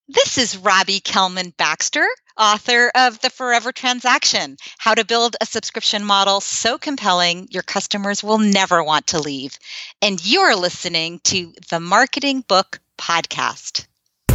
This is Robbie Kellman Baxter, author of The Forever Transaction, How to Build a Subscription Model So Compelling Your Customers Will Never Want to Leave. And you're listening to the Marketing Book Podcast.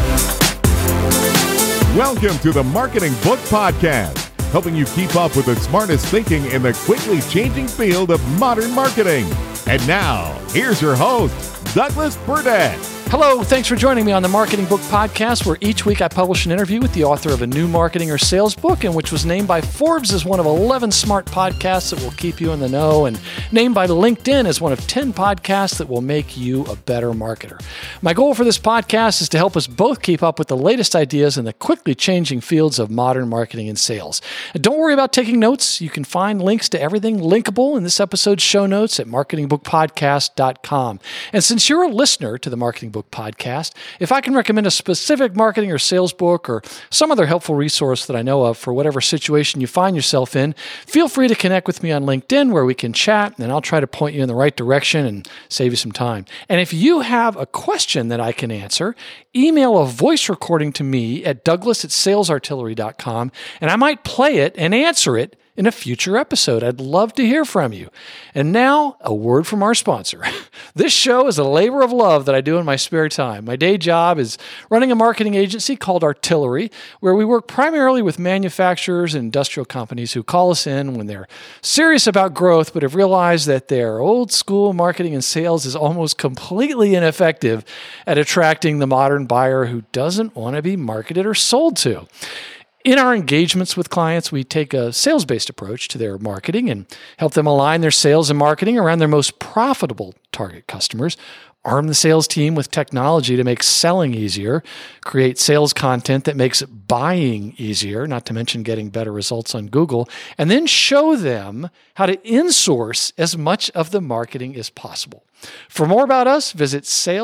Welcome to the Marketing Book Podcast, helping you keep up with the smartest thinking in the quickly changing field of modern marketing. And now, here's your host, Douglas Burdett. Hello, thanks for joining me on the Marketing Book Podcast, where each week I publish an interview with the author of a new marketing or sales book, and which was named by Forbes as one of 11 smart podcasts that will keep you in the know, and named by LinkedIn as one of 10 podcasts that will make you a better marketer. My goal for this podcast is to help us both keep up with the latest ideas in the quickly changing fields of modern marketing and sales. And don't worry about taking notes. You can find links to everything linkable in this episode's show notes at marketingbookpodcast.com. And since you're a listener to the Marketing Book Podcast, if I can recommend a specific marketing or sales book or some other helpful resource that I know of for whatever situation you find yourself in, feel free to connect with me on LinkedIn where we can chat, and I'll try to point you in the right direction and save you some time. And if you have a question that I can answer, email a voice recording to me at douglas@salesartillery.com, and I might play it and answer it in a future episode. I'd love to hear from you. And now, a word from our sponsor. This show is a labor of love that I do in my spare time. My day job is running a marketing agency called Artillery, where we work primarily with manufacturers and industrial companies who call us in when they're serious about growth, but have realized that their old school marketing and sales is almost completely ineffective at attracting the modern buyer who doesn't want to be marketed or sold to. In our engagements with clients, we take a sales-based approach to their marketing and help them align their sales and marketing around their most profitable target customers, arm the sales team with technology to make selling easier, create sales content that makes buying easier, not to mention getting better results on Google, and then show them how to insource as much of the marketing as possible. For more about us, visit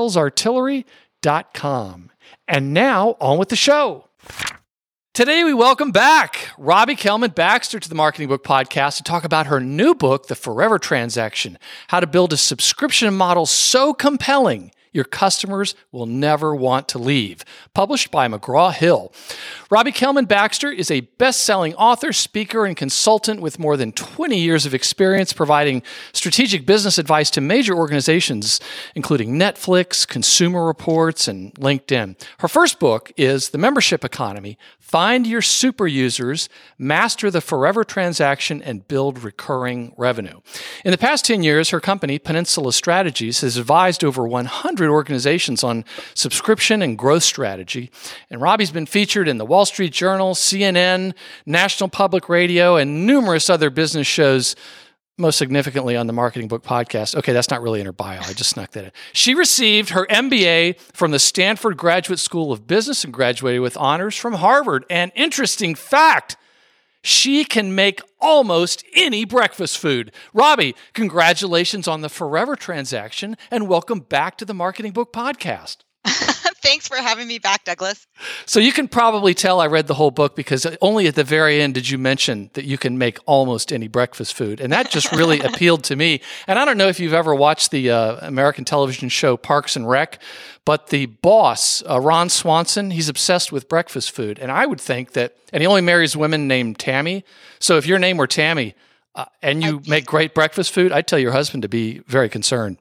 salesartillery.com. And now, on with the show. Today, we welcome back Robbie Kellman Baxter to the Marketing Book Podcast to talk about her new book, The Forever Transaction, How to Build a Subscription Model So Compelling Your Customers Will Never Want to Leave, published by McGraw-Hill. Robbie Kellman Baxter is a best-selling author, speaker, and consultant with more than 20 years of experience providing strategic business advice to major organizations, including Netflix, Consumer Reports, and LinkedIn. Her first book is The Membership Economy: Find Your Super Users, Master the Forever Transaction, and Build Recurring Revenue. In the past 10 years, her company, Peninsula Strategies, has advised over 100 organizations on subscription and growth strategy. And Robbie's been featured in the Wall Street Journal, CNN, National Public Radio, and numerous other business shows, most significantly on the Marketing Book Podcast. Okay, that's not really in her bio. I just snuck that in. She received her MBA from the Stanford Graduate School of Business and graduated with honors from Harvard. And interesting fact, she can make almost any breakfast food. Robbie, congratulations on the Forever Transaction, and welcome back to the Marketing Book Podcast. Thanks for having me back, Douglas. So you can probably tell I read the whole book because only at the very end did you mention that you can make almost any breakfast food. And that just really appealed to me. And I don't know if you've ever watched the American television show Parks and Rec, but the boss, Ron Swanson, he's obsessed with breakfast food. And I would think that, and he only marries women named Tammy. So if your name were Tammy and you make great breakfast food, I'd tell your husband to be very concerned.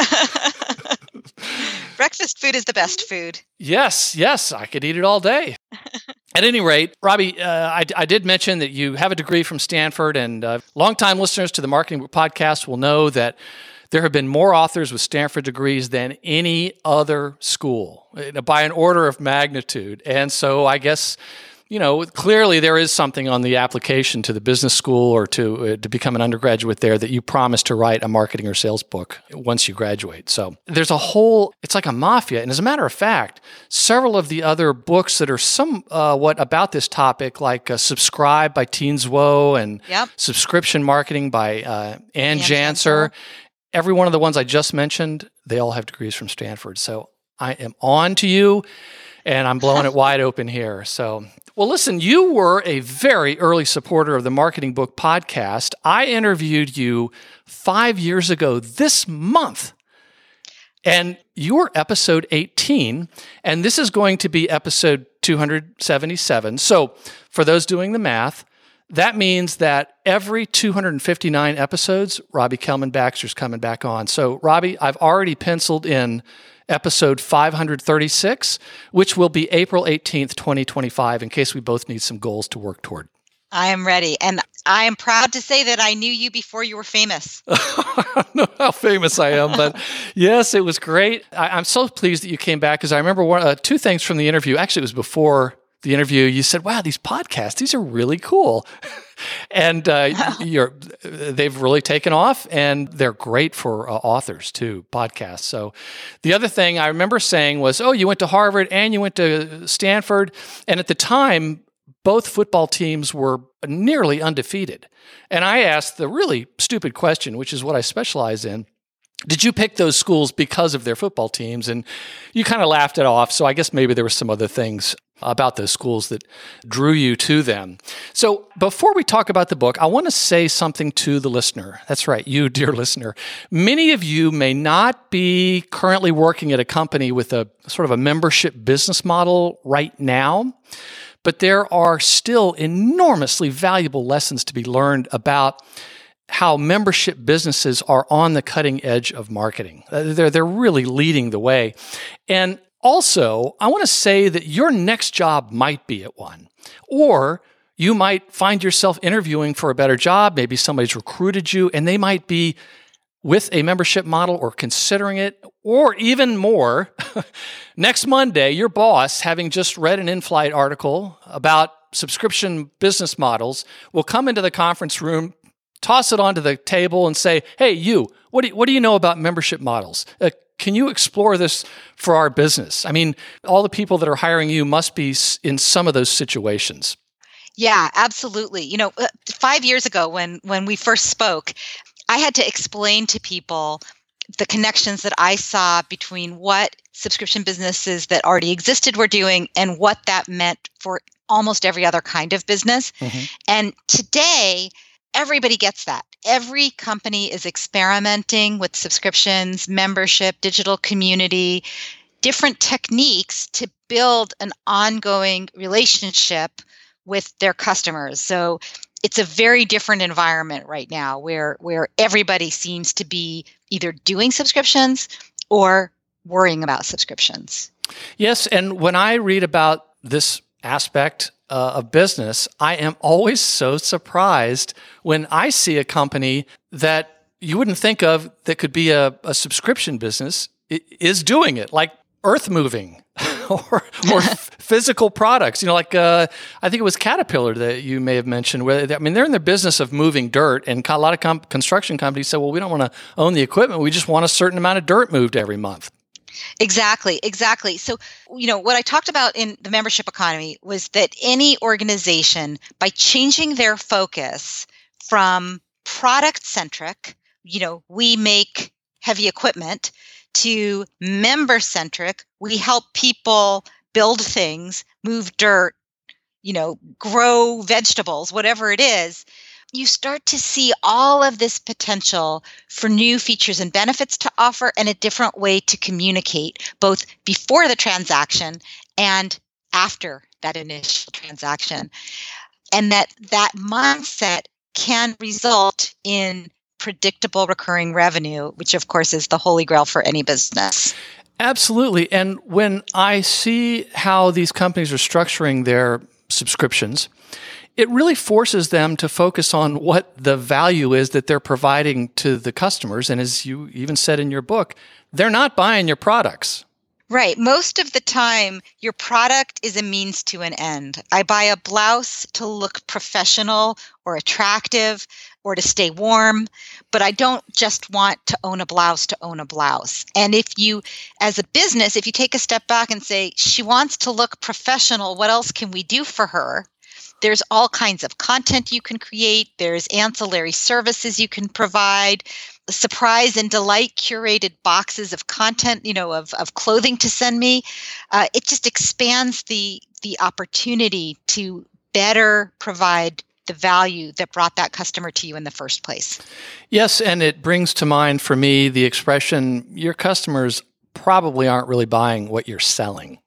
Breakfast food is the best food. Yes, I could eat it all day. At any rate, Robbie, I did mention that you have a degree from Stanford, and longtime listeners to the Marketing Book Podcast will know that there have been more authors with Stanford degrees than any other school, by an order of magnitude. And so I guess, clearly there is something on the application to the business school or to become an undergraduate there that you promise to write a marketing or sales book once you graduate. So there's it's like a mafia. And as a matter of fact, several of the other books that are somewhat about this topic, like Subscribe by Teens Woe and Subscription Marketing by Ann Janser, every one of the ones I just mentioned, they all have degrees from Stanford. So I am on to you. And I'm blowing it wide open here. So, well, listen, you were a very early supporter of the Marketing Book Podcast. I interviewed you 5 years ago this month. And you're episode 18, and this is going to be episode 277. So for those doing the math, that means that every 259 episodes, Robbie Kellman Baxter's coming back on. So Robbie, I've already penciled in episode 536, which will be April 18th, 2025, in case we both need some goals to work toward. I am ready. And I am proud to say that I knew you before you were famous. I don't know how famous I am, but yes, it was great. I'm so pleased that you came back, because I remember two things from the interview. Actually, it was before the interview. You said, wow, these podcasts, these are really cool. And they've really taken off, and they're great for authors too, podcasts. So the other thing I remember saying was, oh, you went to Harvard and you went to Stanford. And at the time, both football teams were nearly undefeated. And I asked the really stupid question, which is what I specialize in. Did you pick those schools because of their football teams? And you kind of laughed it off. So I guess maybe there were some other things about those schools that drew you to them. So before we talk about the book, I want to say something to the listener. That's right, you, dear listener. Many of you may not be currently working at a company with a sort of a membership business model right now, but there are still enormously valuable lessons to be learned about how membership businesses are on the cutting edge of marketing. They're really leading the way. And also, I want to say that your next job might be at one, or you might find yourself interviewing for a better job. Maybe somebody's recruited you and they might be with a membership model or considering it, or even more, next Monday, your boss, having just read an in-flight article about subscription business models, will come into the conference room, toss it onto the table and say, hey, you, what do you know about membership models? Can you explore this for our business? I mean, all the people that are hiring you must be in some of those situations. Yeah, absolutely. 5 years ago when we first spoke, I had to explain to people the connections that I saw between what subscription businesses that already existed were doing and what that meant for almost every other kind of business. Mm-hmm. And today, everybody gets that. Every company is experimenting with subscriptions, membership, digital community, different techniques to build an ongoing relationship with their customers. So it's a very different environment right now where everybody seems to be either doing subscriptions or worrying about subscriptions. Yes, and when I read about this aspect of business, I am always so surprised when I see a company that you wouldn't think of that could be a subscription business is doing it, like earth moving or physical products. Like I think it was Caterpillar that you may have mentioned. Where they're in the business of moving dirt, and a lot of construction companies say, well, we don't want to own the equipment. We just want a certain amount of dirt moved every month. Exactly. So, what I talked about in the membership economy was that any organization, by changing their focus from product-centric, we make heavy equipment, to member-centric, we help people build things, move dirt, grow vegetables, whatever it is, you start to see all of this potential for new features and benefits to offer and a different way to communicate, both before the transaction and after that initial transaction. And that mindset can result in predictable recurring revenue, which of course is the holy grail for any business. Absolutely. And when I see how these companies are structuring their subscriptions, it really forces them to focus on what the value is that they're providing to the customers. And as you even said in your book, they're not buying your products. Right. Most of the time, your product is a means to an end. I buy a blouse to look professional or attractive or to stay warm, but I don't just want to own a blouse to own a blouse. And if you, as a business, if you take a step back and say, she wants to look professional, what else can we do for her? There's all kinds of content you can create. There's ancillary services you can provide, surprise and delight curated boxes of content, of clothing to send me. It just expands the opportunity to better provide the value that brought that customer to you in the first place. Yes, and it brings to mind for me the expression, your customers probably aren't really buying what you're selling.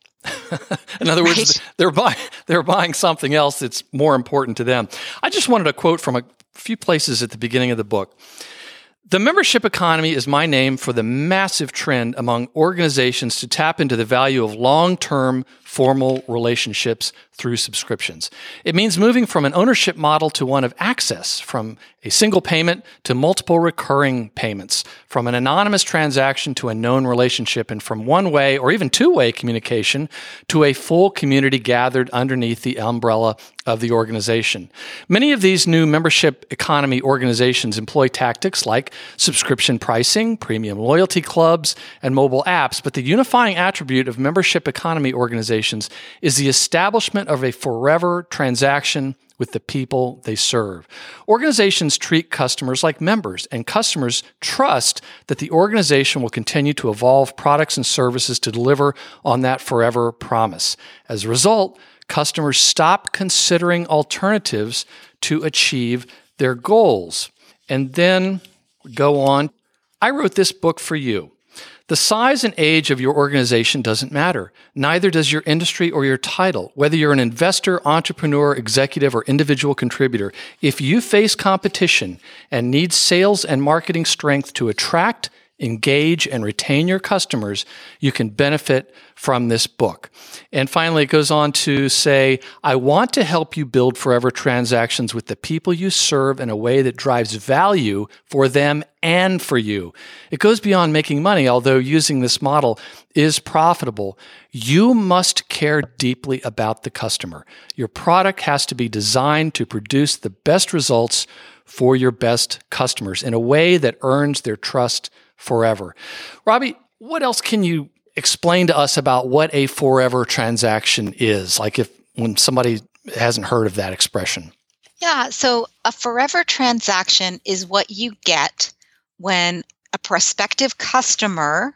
In other words, they're buying something else that's more important to them. I just wanted to quote from a few places at the beginning of the book. The membership economy is my name for the massive trend among organizations to tap into the value of long-term formal relationships through subscriptions. It means moving from an ownership model to one of access, from a single payment to multiple recurring payments, from an anonymous transaction to a known relationship, and from one-way or even two-way communication to a full community gathered underneath the umbrella of the organization. Many of these new membership economy organizations employ tactics like subscription pricing, premium loyalty clubs, and mobile apps, but the unifying attribute of membership economy organizations is the establishment of a forever transaction with the people they serve. Organizations treat customers like members, and customers trust that the organization will continue to evolve products and services to deliver on that forever promise. As a result, customers stop considering alternatives to achieve their goals. And then go on. I wrote this book for you. The size and age of your organization doesn't matter. Neither does your industry or your title. Whether you're an investor, entrepreneur, executive, or individual contributor, if you face competition and need sales and marketing strength to attract, engage, and retain your customers, you can benefit from this book. And finally, it goes on to say, I want to help you build forever transactions with the people you serve in a way that drives value for them and for you. It goes beyond making money, although using this model is profitable. You must care deeply about the customer. Your product has to be designed to produce the best results for your best customers in a way that earns their trust forever. Robbie, what else can you explain to us about what a forever transaction is? Like when somebody hasn't heard of that expression. Yeah, so a forever transaction is what you get when a prospective customer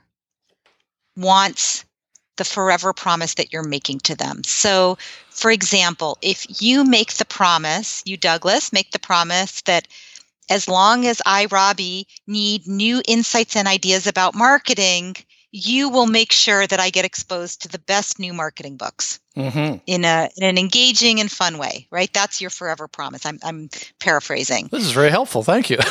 wants the forever promise that you're making to them. So, for example, if you make the promise, you, Douglas, make the promise that as long as I, Robbie, need new insights and ideas about marketing, you will make sure that I get exposed to the best new marketing books in an engaging and fun way, right? That's your forever promise. I'm paraphrasing. This is very helpful. Thank you.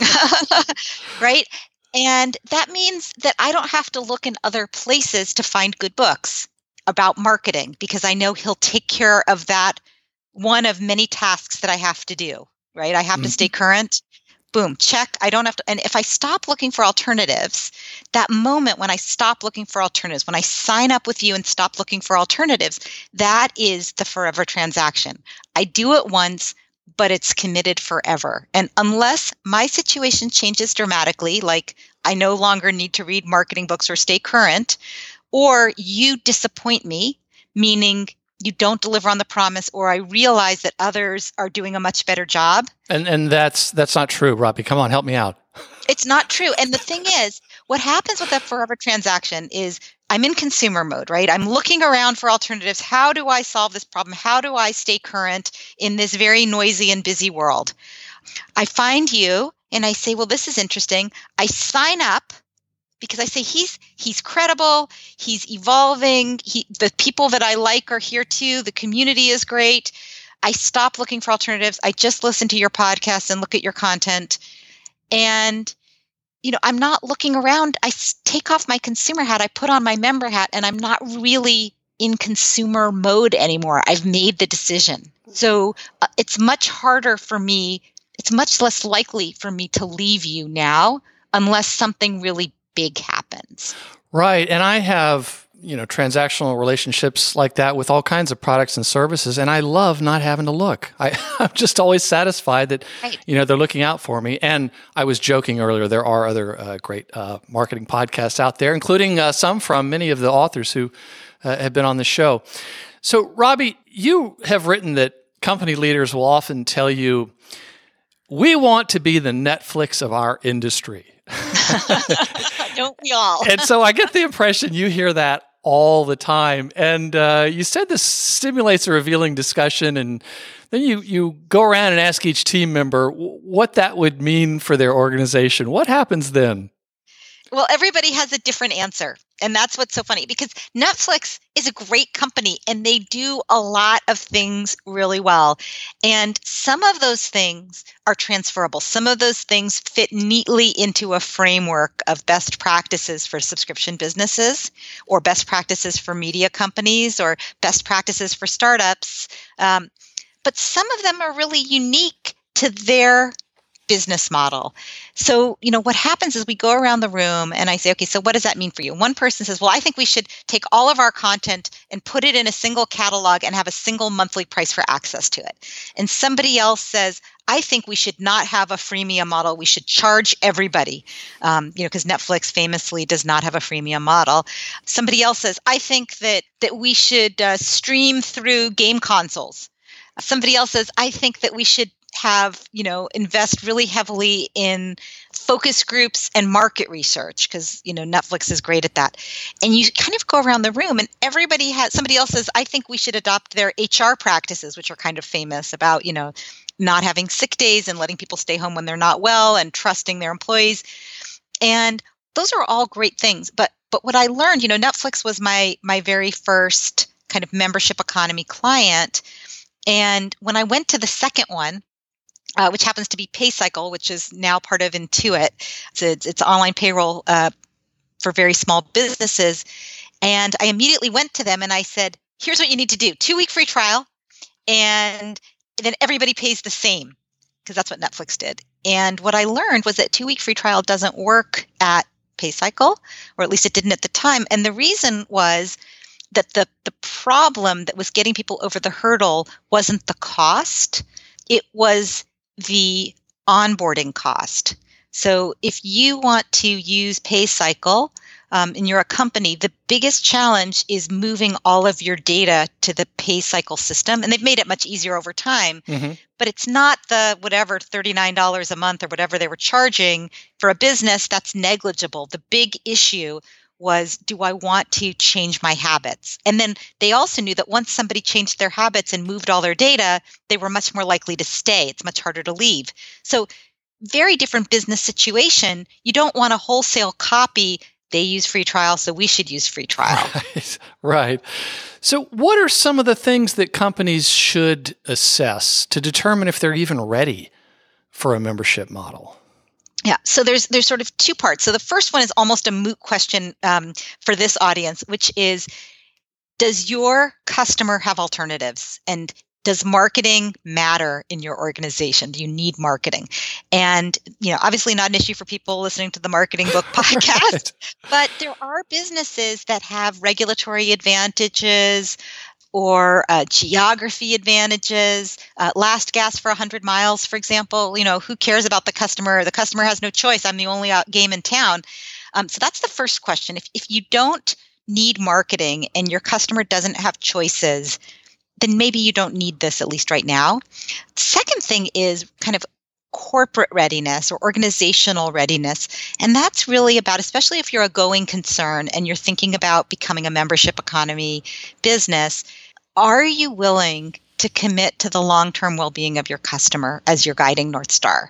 Right? And that means that I don't have to look in other places to find good books about marketing because I know he'll take care of that one of many tasks that I have to do, right? I have to stay current. Boom, check. I don't have to. And if I stop looking for alternatives, that moment when I stop looking for alternatives, when I sign up with you and stop looking for alternatives, that is the forever transaction. I do it once, but it's committed forever. And unless my situation changes dramatically, like I no longer need to read marketing books or stay current, or you disappoint me, meaning you don't deliver on the promise, or I realize that others are doing a much better job. And that's not true, Robbie. Come on, help me out. It's not true. And the thing is, what happens with that forever transaction is I'm in consumer mode, right? I'm looking around for alternatives. How do I solve this problem? How do I stay current in this very noisy and busy world? I find you and I say, well, this is interesting. I sign up because I say he's credible, he's evolving, the people that I like are here too, the community is great. I stop looking for alternatives. I just listen to your podcast and look at your content. And, I'm not looking around. I take off my consumer hat, I put on my member hat, and I'm not really in consumer mode anymore. I've made the decision. So it's much harder for me. It's much less likely for me to leave you now unless something really big happens. Right. And I have, transactional relationships like that with all kinds of products and services. And I love not having to look. I'm just always satisfied that, they're looking out for me. And I was joking earlier, there are other great marketing podcasts out there, including some from many of the authors who have been on the show. So, Robbie, you have written that company leaders will often tell you, we want to be the Netflix of our industry. Don't we all? And so I get the impression you hear that all the time. And you said this stimulates a revealing discussion, and then you go around and ask each team member what that would mean for their organization. What happens then? Well, everybody has a different answer. And that's what's so funny, because Netflix is a great company and they do a lot of things really well. And some of those things are transferable. Some of those things fit neatly into a framework of best practices for subscription businesses, or best practices for media companies, or best practices for startups. But some of them are really unique to their business model. So, what happens is we go around the room and I say, okay, so what does that mean for you? One person says, well, I think we should take all of our content and put it in a single catalog and have a single monthly price for access to it. And somebody else says, I think we should not have a freemium model. We should charge everybody, because Netflix famously does not have a freemium model. Somebody else says, I think that we should stream through game consoles. Somebody else says, I think that we should have, invest really heavily in focus groups and market research, because, Netflix is great at that. And you kind of go around the room and somebody else says, I think we should adopt their HR practices, which are kind of famous about, not having sick days and letting people stay home when they're not well and trusting their employees. And those are all great things. But what I learned, Netflix was my very first kind of membership economy client. And when I went to the second one, which happens to be PayCycle, which is now part of Intuit. It's online payroll for very small businesses. And I immediately went to them and I said, here's what you need to do. 2-week free trial. And then everybody pays the same, because that's what Netflix did. And what I learned was that 2-week free trial doesn't work at PayCycle, or at least it didn't at the time. And the reason was that the problem that was getting people over the hurdle wasn't the cost. It was the onboarding cost. So if you want to use PayCycle and you're a company, the biggest challenge is moving all of your data to the PayCycle system. And they've made it much easier over time, but it's not the whatever $39 a month or whatever they were charging for a business. That's negligible. The big issue was, do I want to change my habits? And then they also knew that once somebody changed their habits and moved all their data, they were much more likely to stay. It's much harder to leave. So very different business situation. You don't want a wholesale copy. They use free trial, so we should use free trial. Right. So what are some of the things that companies should assess to determine if they're even ready for a membership model? Yeah, so there's sort of two parts. So the first one is almost a moot question for this audience, which is, does your customer have alternatives? And does marketing matter in your organization? Do you need marketing? And, obviously not an issue for people listening to the Marketing Book podcast, right. But there are businesses that have regulatory advantages or geography advantages, last gas for 100 miles, for example. Who cares about the customer? The customer has no choice. I'm the only game in town. So that's the first question. If you don't need marketing and your customer doesn't have choices, then maybe you don't need this, at least right now. Second thing is kind of corporate readiness or organizational readiness. And that's really about, especially if you're a going concern and you're thinking about becoming a membership economy business, are you willing to commit to the long-term well-being of your customer as your guiding North Star?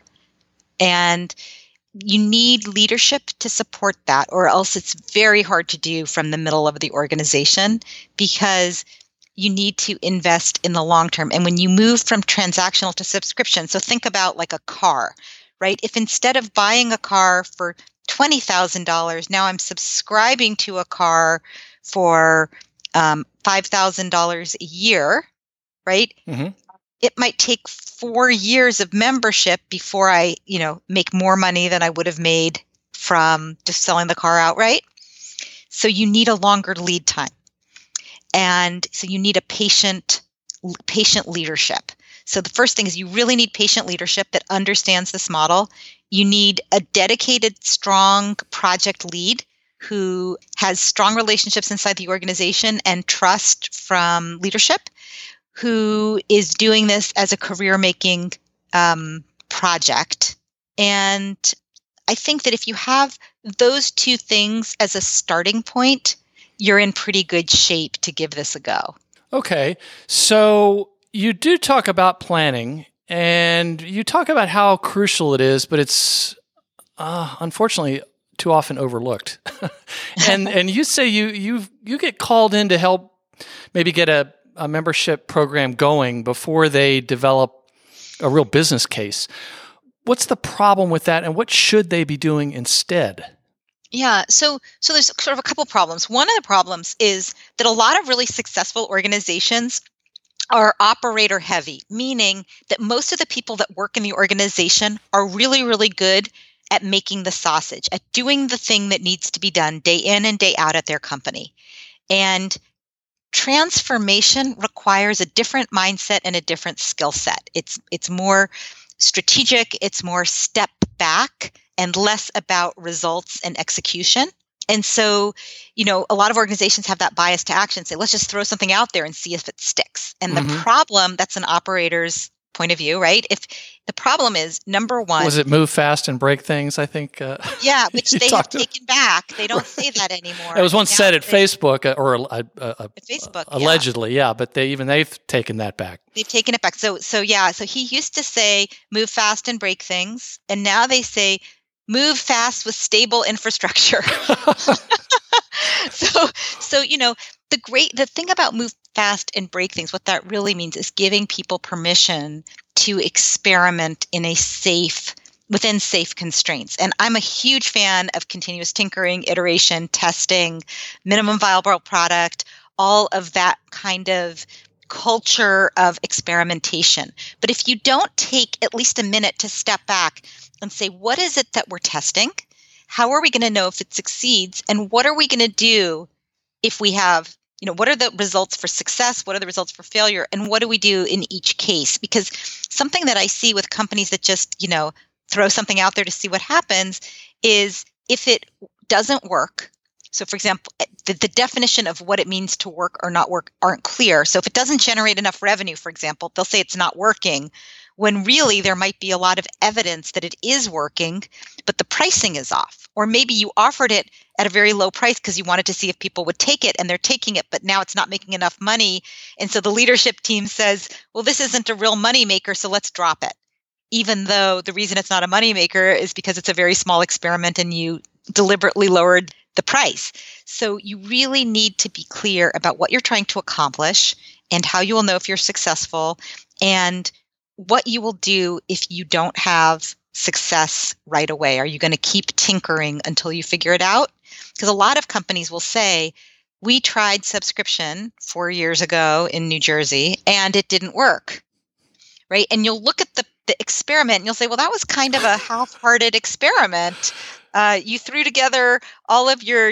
And you need leadership to support that, or else it's very hard to do from the middle of the organization, because you need to invest in the long term. And when you move from transactional to subscription, so think about like a car, right? If instead of buying a car for $20,000, now I'm subscribing to a car for $5,000 a year, right? Mm-hmm. It might take 4 years of membership before I, make more money than I would have made from just selling the car outright. So you need a longer lead time. And so you need a patient leadership. So the first thing is you really need patient leadership that understands this model. You need a dedicated, strong project lead who has strong relationships inside the organization and trust from leadership, who is doing this as a career-making project. And I think that if you have those two things as a starting point, you're in pretty good shape to give this a go. Okay. So you do talk about planning, and you talk about how crucial it is, but it's unfortunately too often overlooked. and you say you get called in to help maybe get a membership program going before they develop a real business case. What's the problem with that, and what should they be doing instead? Yeah, so there's sort of a couple problems. One of the problems is that a lot of really successful organizations are operator heavy, meaning that most of the people that work in the organization are really, really good at making the sausage, at doing the thing that needs to be done day in and day out at their company. And transformation requires a different mindset and a different skill set. It's more strategic, it's more step back and less about results and execution. And so, a lot of organizations have that bias to action, say, let's just throw something out there and see if it sticks. And the problem, that's an operator's point of view, right? If the problem is, number one... Was it move fast and break things, I think? Yeah, which they have taken back. They don't say that anymore. It was once said at Facebook, or Facebook, allegedly, yeah, but they've taken that back. They've taken it back. So he used to say, move fast and break things. And now they say, move fast with stable infrastructure. So the thing about move fast and break things, what that really means is giving people permission to experiment within safe constraints. And I'm a huge fan of continuous tinkering, iteration, testing, minimum viable product, all of that kind of culture of experimentation. But if you don't take at least a minute to step back and say, what is it that we're testing? How are we going to know if it succeeds? And what are we going to do if we have, what are the results for success? What are the results for failure? And what do we do in each case? Because something that I see with companies that just, throw something out there to see what happens is if it doesn't work. So for example, the definition of what it means to work or not work aren't clear. So if it doesn't generate enough revenue, for example, they'll say it's not working, when really there might be a lot of evidence that it is working, but the pricing is off. Or maybe you offered it at a very low price because you wanted to see if people would take it, and they're taking it, but now it's not making enough money. And so the leadership team says, well, this isn't a real money maker, so let's drop it. Even though the reason it's not a money maker is because it's a very small experiment and you deliberately lowered the price. So you really need to be clear about what you're trying to accomplish and how you will know if you're successful and what you will do if you don't have success right away. Are you going to keep tinkering until you figure it out? Because a lot of companies will say, we tried subscription 4 years ago in New Jersey and it didn't work, right? And you'll look at the experiment and you'll say, well, that was kind of a half-hearted experiment. You threw together all of your,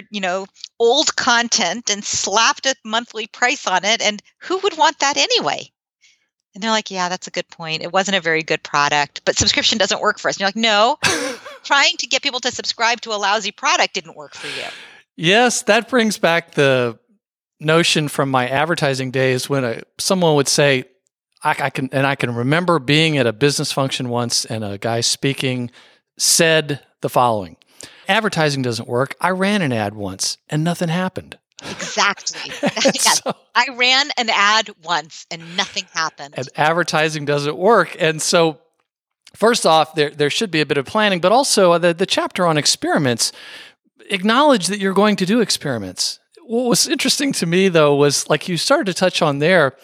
old content and slapped a monthly price on it. And who would want that anyway? And they're like, yeah, that's a good point. It wasn't a very good product, but subscription doesn't work for us. And you're like, no, trying to get people to subscribe to a lousy product didn't work for you. Yes, that brings back the notion from my advertising days when someone would say, I can remember being at a business function once and a guy speaking said the following: advertising doesn't work. I ran an ad once and nothing happened. Exactly. So, I ran an ad once and nothing happened. And advertising doesn't work. And so first off, there should be a bit of planning, but also the chapter on experiments, acknowledge that you're going to do experiments. What was interesting to me, though, was like you started to touch on there.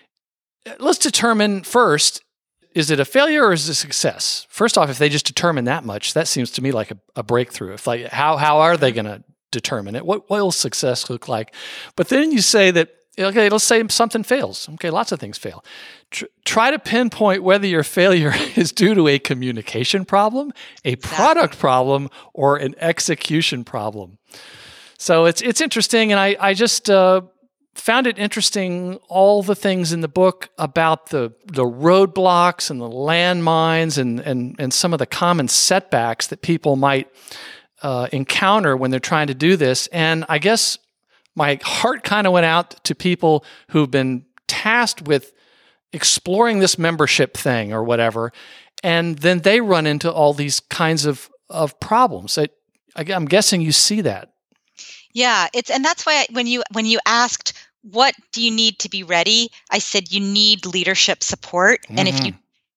Let's determine first, is it a failure or is it a success? First off, if they just determine that much, that seems to me like a breakthrough. If like, how are they going to determine it? What will success look like? But then you say that, okay, let's say something fails. Okay, lots of things fail. Try to pinpoint whether your failure is due to a communication problem, a product problem, or an execution problem. So it's interesting, and I just found it interesting, all the things in the book about the roadblocks and the landmines and some of the common setbacks that people might encounter when they're trying to do this. And I guess my heart kind of went out to people who've been tasked with exploring this membership thing or whatever, and then they run into all these kinds of problems. I'm guessing you see that. Yeah, and that's why when you asked what do you need to be ready, I said you need leadership support, and if you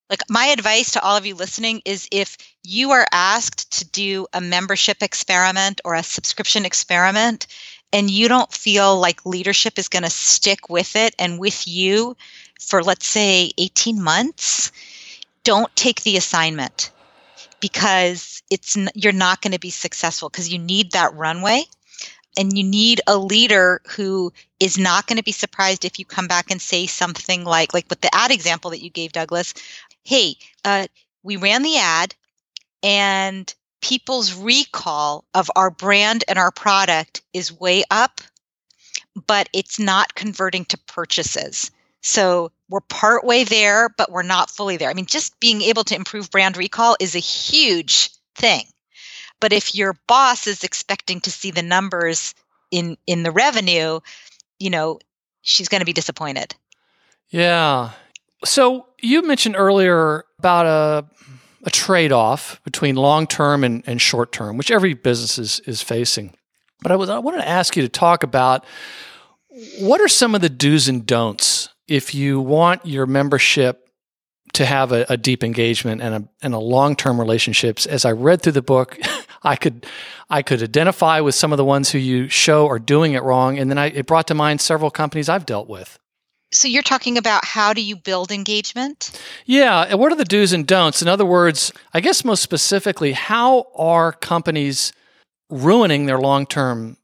Like, my advice to all of you listening is, if you are asked to do a membership experiment or a subscription experiment, and you don't feel like leadership is going to stick with it and with you for, let's say, 18 months, don't take the assignment, because you're not going to be successful, because you need that runway. And you need a leader who is not going to be surprised if you come back and say something like with the ad example that you gave, Douglas, hey, we ran the ad and people's recall of our brand and our product is way up, but it's not converting to purchases. So we're partway there, but we're not fully there. I mean, just being able to improve brand recall is a huge thing. But if your boss is expecting to see the numbers in the revenue, she's going to be disappointed. Yeah. So you mentioned earlier about a trade-off between long-term and short-term, which every business is facing. But I wanted to ask you to talk about, what are some of the do's and don'ts if you want your membership to have a deep engagement and a long-term relationships? As I read through the book, I could identify with some of the ones who you show are doing it wrong, and then it brought to mind several companies I've dealt with. So you're talking about, how do you build engagement? Yeah, and what are the do's and don'ts? In other words, I guess most specifically, how are companies ruining their long-term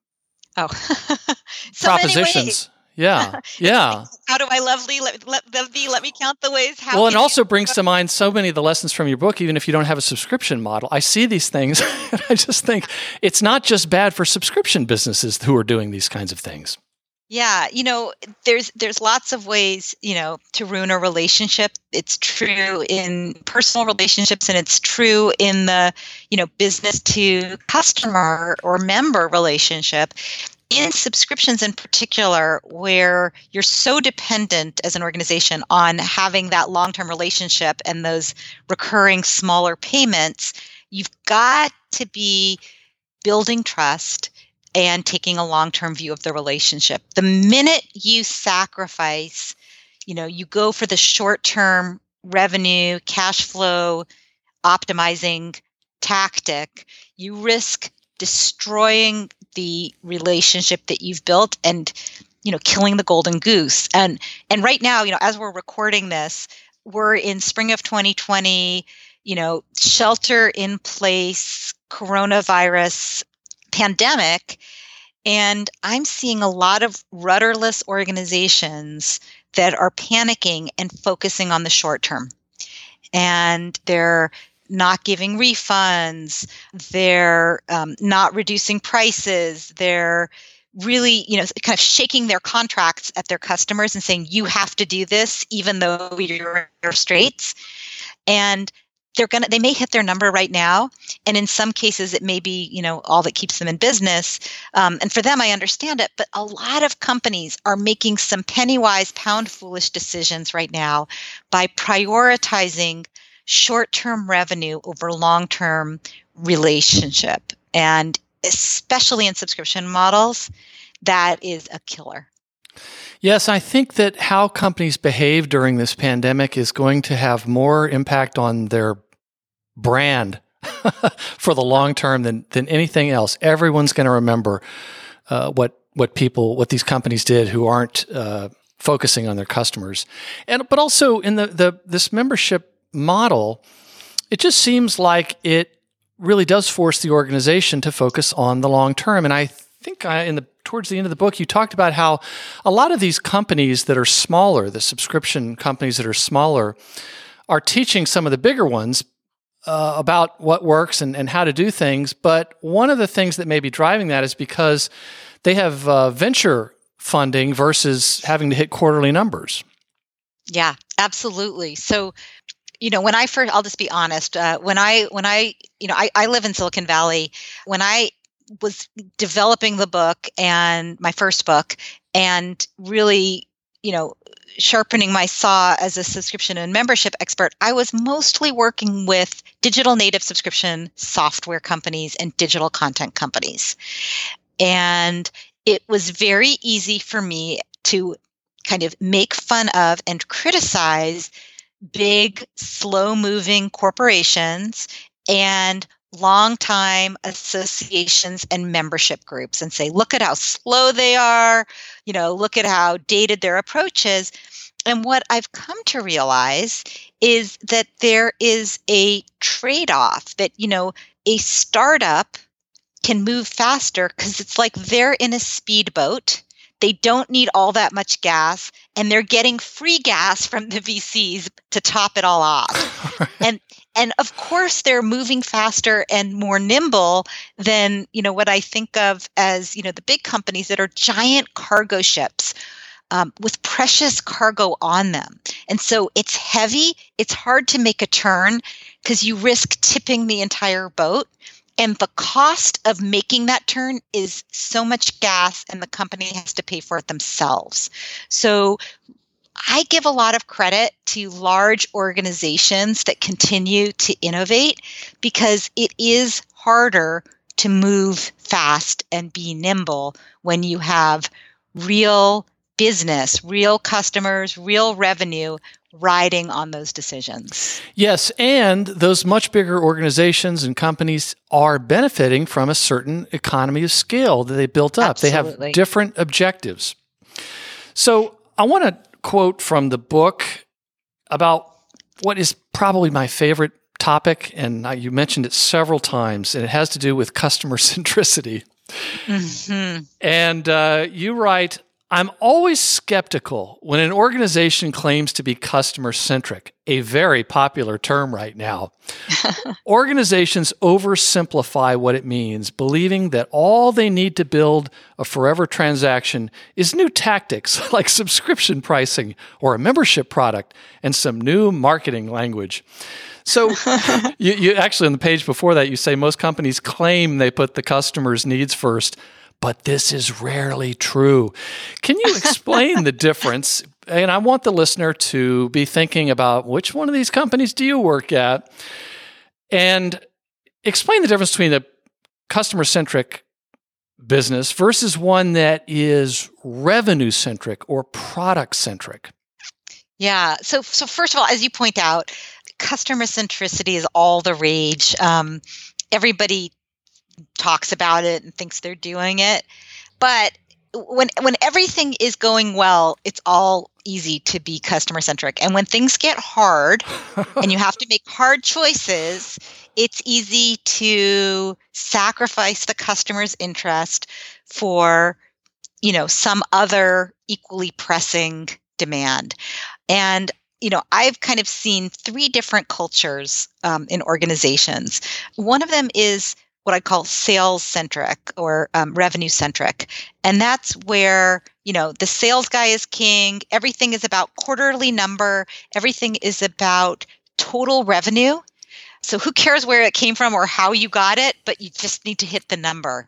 propositions? Yeah, yeah. How do I love thee? Let me count the ways. Well, it also brings to mind so many of the lessons from your book, even if you don't have a subscription model. I see these things, and I just think it's not just bad for subscription businesses who are doing these kinds of things. Yeah, there's lots of ways, to ruin a relationship. It's true in personal relationships, and it's true in the, business to customer or member relationship. In subscriptions in particular, where you're so dependent as an organization on having that long-term relationship and those recurring smaller payments, you've got to be building trust and taking a long-term view of the relationship. The minute you sacrifice, you go for the short-term revenue, cash flow optimizing tactic, you risk destroying the relationship that you've built and, killing the golden goose. And right now, as we're recording this, we're in spring of 2020, shelter in place, coronavirus pandemic. And I'm seeing a lot of rudderless organizations that are panicking and focusing on the short term. And they're not giving refunds, they're not reducing prices, they're really, kind of shaking their contracts at their customers and saying, you have to do this, even though you're in straits. And they may hit their number right now. And in some cases, it may be, all that keeps them in business. And for them, I understand it. But a lot of companies are making some penny-wise, pound-foolish decisions right now by prioritizing short-term revenue over long-term relationship. And especially in subscription models, that is a killer. Yes, I think that how companies behave during this pandemic is going to have more impact on their brand for the long term than anything else. Everyone's going to remember what these companies did who aren't focusing on their customers. But also in this membership model, it just seems like it really does force the organization to focus on the long term. And I think towards the end of the book, you talked about how a lot of these companies that are smaller, the subscription companies that are smaller, are teaching some of the bigger ones about what works and how to do things. But one of the things that may be driving that is because they have venture funding versus having to hit quarterly numbers. Yeah, absolutely. So, when I first, I'll just be honest, when I live in Silicon Valley, when I was developing the book and my first book and really, sharpening my saw as a subscription and membership expert, I was mostly working with digital native subscription software companies and digital content companies. And it was very easy for me to kind of make fun of and criticize big, slow-moving corporations and long-time associations and membership groups and say, look at how slow they are, look at how dated their approach is. And what I've come to realize is that there is a trade-off that, a startup can move faster because it's like they're in a speedboat. They don't need all that much gas, and they're getting free gas from the VCs to top it all off. And of course, they're moving faster and more nimble than, what I think of as, the big companies that are giant cargo ships with precious cargo on them. And so it's heavy. It's hard to make a turn because you risk tipping the entire boat. And the cost of making that turn is so much gas, and the company has to pay for it themselves. So I give a lot of credit to large organizations that continue to innovate because it is harder to move fast and be nimble when you have real business, real customers, real revenue riding on those decisions. Yes, and those much bigger organizations and companies are benefiting from a certain economy of scale that they built up. Absolutely. They have different objectives. So I want to quote from the book about what is probably my favorite topic, and you mentioned it several times, and it has to do with customer centricity. Mm-hmm. And you write, I'm always skeptical when an organization claims to be customer-centric, a very popular term right now. Organizations oversimplify what it means, believing that all they need to build a forever transaction is new tactics like subscription pricing or a membership product and some new marketing language. So you actually, on the page before that, you say most companies claim they put the customer's needs first, but this is rarely true. Can you explain the difference? And I want the listener to be thinking about which one of these companies do you work at, and explain the difference between a customer-centric business versus one that is revenue-centric or product-centric. Yeah. So first of all, as you point out, customer centricity is all the rage. Everybody talks about it and thinks they're doing it. But when everything is going well, it's all easy to be customer centric. And when things get hard and you have to make hard choices, it's easy to sacrifice the customer's interest for, some other equally pressing demand. And I've kind of seen three different cultures in organizations. One of them is what I call sales-centric or revenue-centric. And that's where, the sales guy is king. Everything is about quarterly number. Everything is about total revenue. So who cares where it came from or how you got it, but you just need to hit the number.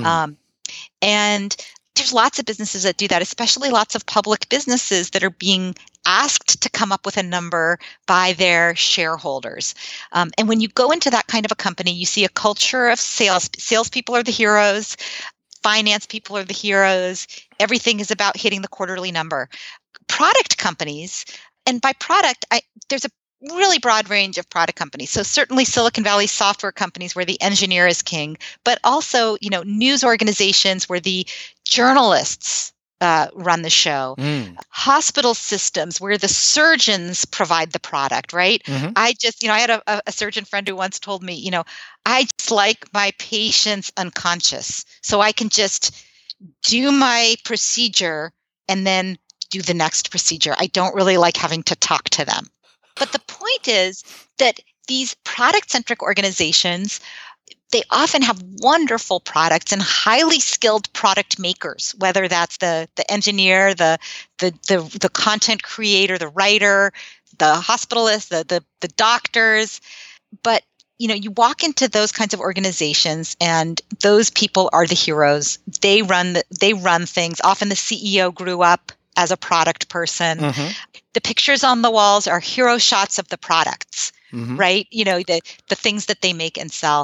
And there's lots of businesses that do that, especially lots of public businesses that are being asked to come up with a number by their shareholders. And when you go into that kind of a company, you see a culture of sales. Salespeople are the heroes. Finance people are the heroes. Everything is about hitting the quarterly number. Product companies, and by product, there's a really broad range of product companies. So certainly Silicon Valley software companies where the engineer is king, but also, news organizations where the journalists run the show, hospital systems where the surgeons provide the product, right? Mm-hmm. I had a surgeon friend who once told me, I just like my patients unconscious so I can just do my procedure and then do the next procedure. I don't really like having to talk to them. But the point is that these product-centric organizations, they often have wonderful products and highly skilled product makers, whether that's the engineer, the content creator, the writer, the hospitalist, the doctors. But you walk into those kinds of organizations, and those people are the heroes. They run things. Often the CEO grew up as a product person. Mm-hmm. The pictures on the walls are hero shots of the products, mm-hmm. right? The things that they make and sell.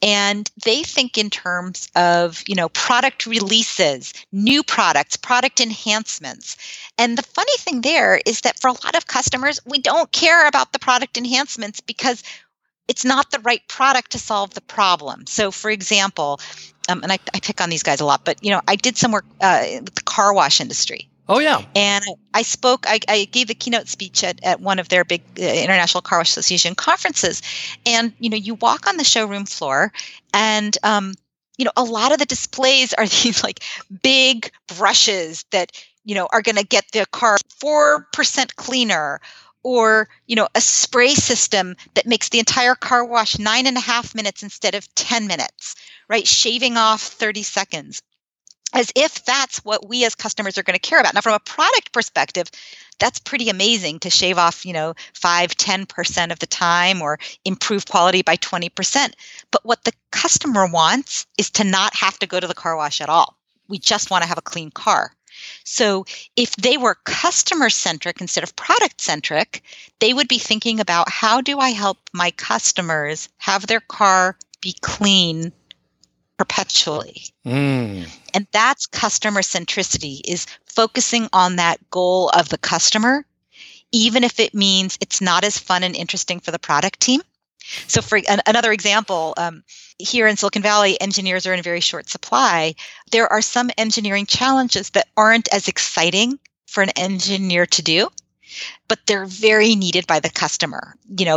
And they think in terms of, product releases, new products, product enhancements. And the funny thing there is that for a lot of customers, we don't care about the product enhancements because it's not the right product to solve the problem. So for example, and I pick on these guys a lot, but I did some work with the car wash industry. Oh, yeah. And I gave a keynote speech at one of their big International Car Wash Association conferences. And, you walk on the showroom floor and, a lot of the displays are these like big brushes that, are going to get the car 4% cleaner, or, a spray system that makes the entire car wash 9.5 minutes instead of 10 minutes, right? Shaving off 30 seconds. As if that's what we as customers are going to care about. Now, from a product perspective, that's pretty amazing to shave off, 5-10% of the time or improve quality by 20%. But what the customer wants is to not have to go to the car wash at all. We just want to have a clean car. So if they were customer-centric instead of product-centric, they would be thinking about, how do I help my customers have their car be clean perpetually? And that's customer centricity, is focusing on that goal of the customer, even if it means it's not as fun and interesting for the product team. So for another example, here in Silicon Valley, engineers are in very short supply. There are some engineering challenges that aren't as exciting for an engineer to do, but they're very needed by the customer.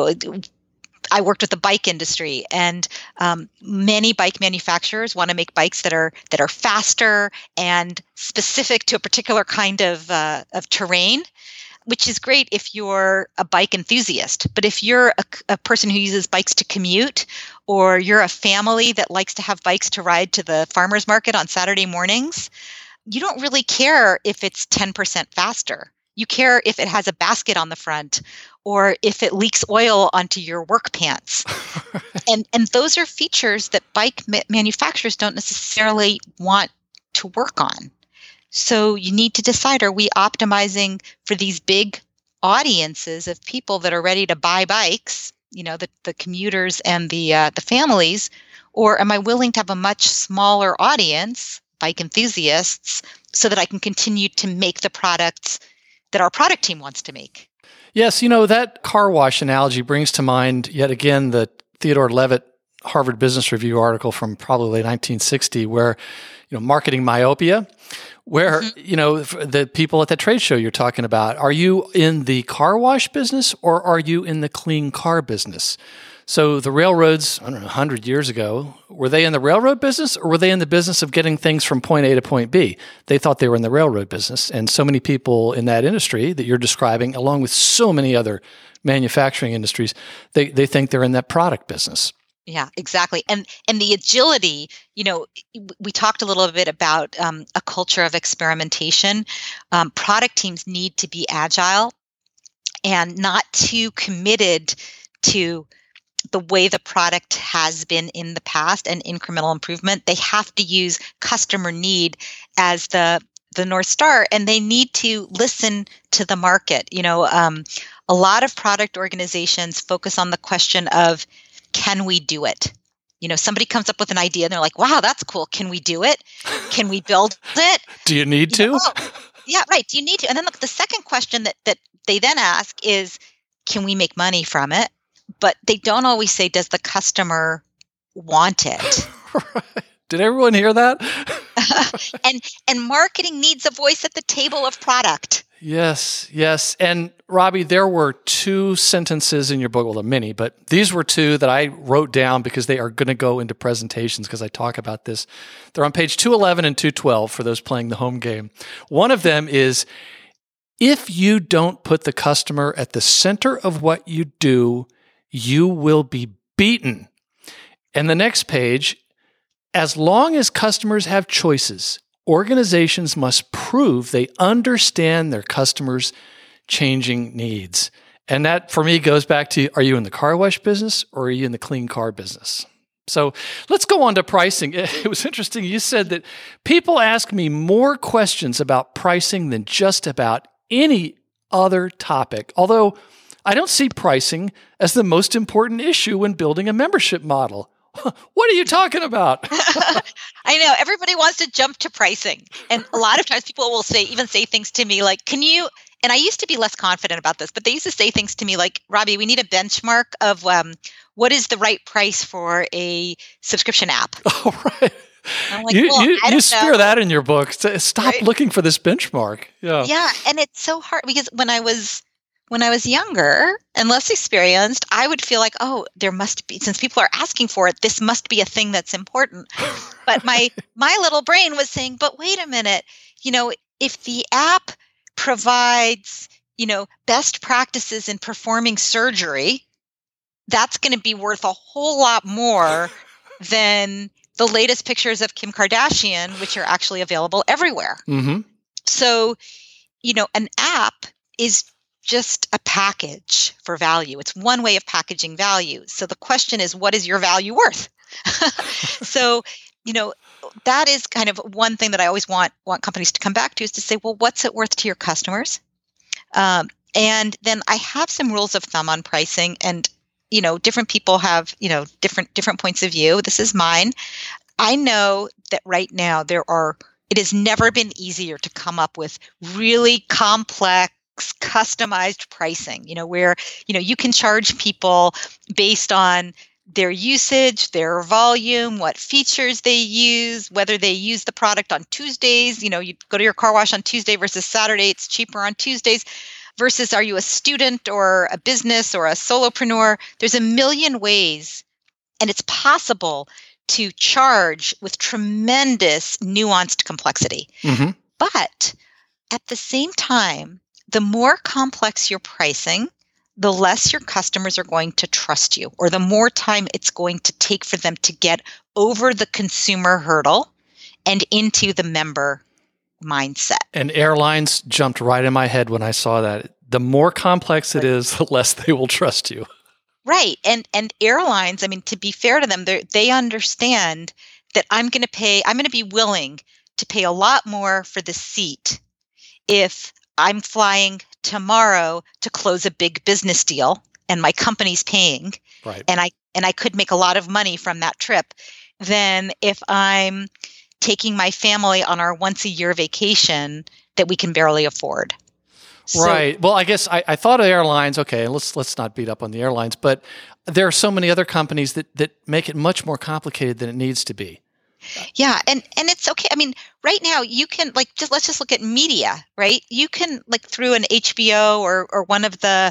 I worked with the bike industry, and many bike manufacturers want to make bikes that are faster and specific to a particular kind of terrain, which is great if you're a bike enthusiast. But if you're a person who uses bikes to commute, or you're a family that likes to have bikes to ride to the farmer's market on Saturday mornings, you don't really care if it's 10% faster. You care if it has a basket on the front, or if it leaks oil onto your work pants. And those are features that bike manufacturers don't necessarily want to work on. So you need to decide, are we optimizing for these big audiences of people that are ready to buy bikes, the commuters and the families, or am I willing to have a much smaller audience, bike enthusiasts, so that I can continue to make the products that our product team wants to make? Yes, that car wash analogy brings to mind, yet again, the Theodore Levitt Harvard Business Review article from probably late 1960, where, marketing myopia, where, the people at that trade show you're talking about, are you in the car wash business or are you in the clean car business? So the railroads, 100 years ago, were they in the railroad business or were they in the business of getting things from point A to point B? They thought they were in the railroad business. And so many people in that industry that you're describing, along with so many other manufacturing industries, they think they're in that product business. Yeah, exactly. And the agility, we talked a little bit about a culture of experimentation. Product teams need to be agile and not too committed to the way the product has been in the past and incremental improvement. They have to use customer need as the North Star, and they need to listen to the market. A lot of product organizations focus on the question of, can we do it? Somebody comes up with an idea and they're like, wow, that's cool. Can we do it? Can we build it? Do you need to? Yeah, right. Do you need to? And then look, the second question that they then ask is, can we make money from it? But they don't always say, does the customer want it? Right. Did everyone hear that? And marketing needs a voice at the table of product. Yes. And Robbie, there were 2 sentences in your book, well, there are many, but these were 2 that I wrote down because they are going to go into presentations because I talk about this. They're on page 211 and 212 for those playing the home game. One of them is, if you don't put the customer at the center of what you do, you will be beaten. And the next page, as long as customers have choices, organizations must prove they understand their customers' changing needs. And that, for me, goes back to, are you in the car wash business or are you in the clean car business? So let's go on to pricing. It was interesting. You said that people ask me more questions about pricing than just about any other topic, although I don't see pricing as the most important issue when building a membership model. What are you talking about? I know everybody wants to jump to pricing. And a lot of times people will say things to me like, can you, and I used to be less confident about this, but they used to say things to me like, Robbie, we need a benchmark of what is the right price for a subscription app? Oh, right. I'm like, you spear that in your book. Stop looking for this benchmark. Yeah. Yeah. And it's so hard because when I was younger and less experienced, I would feel like, oh, there must be, since people are asking for it, this must be a thing that's important. But my little brain was saying, but wait a minute, if the app provides, best practices in performing surgery, that's going to be worth a whole lot more than the latest pictures of Kim Kardashian, which are actually available everywhere. Mm-hmm. So, an app is just a package for value. It's one way of packaging value. So the question is, what is your value worth? So, that is kind of one thing that I always want companies to come back to, is to say, well, what's it worth to your customers? And then I have some rules of thumb on pricing, and different people have, different points of view. This is mine. I know that right now it has never been easier to come up with really complex, customized pricing, where, you can charge people based on their usage, their volume, what features they use, whether they use the product on Tuesdays, you go to your car wash on Tuesday versus Saturday, it's cheaper on Tuesdays. Versus, are you a student or a business or a solopreneur? There's a million ways, and it's possible to charge with tremendous nuanced complexity. Mm-hmm. But at the same time, the more complex your pricing, the less your customers are going to trust you, or the more time it's going to take for them to get over the consumer hurdle and into the member mindset. And airlines jumped right in my head when I saw that. The more complex it is, the less they will trust you. Right. And airlines, to be fair to them, they understand that I'm going to be willing to pay a lot more for the seat if I'm flying tomorrow to close a big business deal and my company's paying, right, and I could make a lot of money from that trip, than if I'm taking my family on our once a year vacation that we can barely afford. Right. Well, I guess I thought of airlines. Okay, let's not beat up on the airlines, but there are so many other companies that make it much more complicated than it needs to be. Yeah, and it's okay. Right now you can let's just look at media, right? You can through an HBO or one of the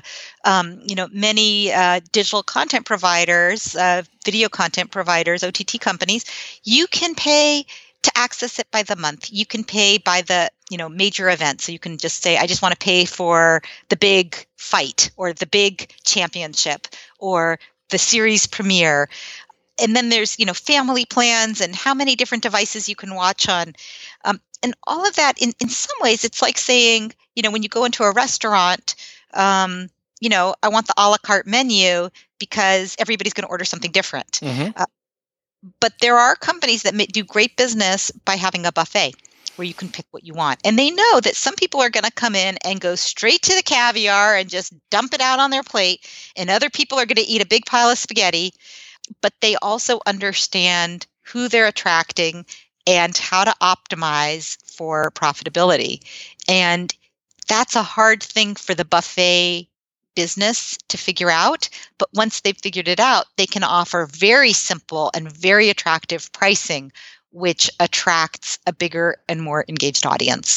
many digital content providers, video content providers, OTT companies, you can pay to access it by the month. You can pay by the major events. So you can just say, I just want to pay for the big fight or the big championship or the series premiere. And then there's, family plans and how many different devices you can watch on. And all of that, in some ways, it's like saying, when you go into a restaurant, I want the a la carte menu because everybody's going to order something different. Mm-hmm. But there are companies that do great business by having a buffet where you can pick what you want. And they know that some people are going to come in and go straight to the caviar and just dump it out on their plate. And other people are going to eat a big pile of spaghetti. But they also understand who they're attracting and how to optimize for profitability. And that's a hard thing for the buffet business to figure out. But once they've figured it out, they can offer very simple and very attractive pricing, which attracts a bigger and more engaged audience.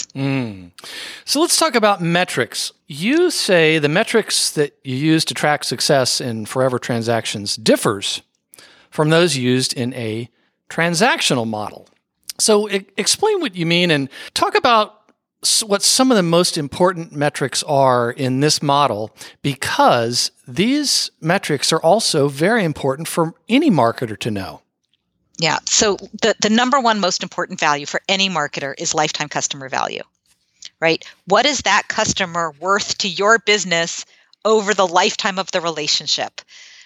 So let's talk about metrics. You say the metrics that you use to track success in Forever Transactions differs from those used in a transactional model. So explain what you mean and talk about what some of the most important metrics are in this model, because these metrics are also very important for any marketer to know. Yeah. So the number one most important value for any marketer is lifetime customer value, right? What is that customer worth to your business over the lifetime of the relationship?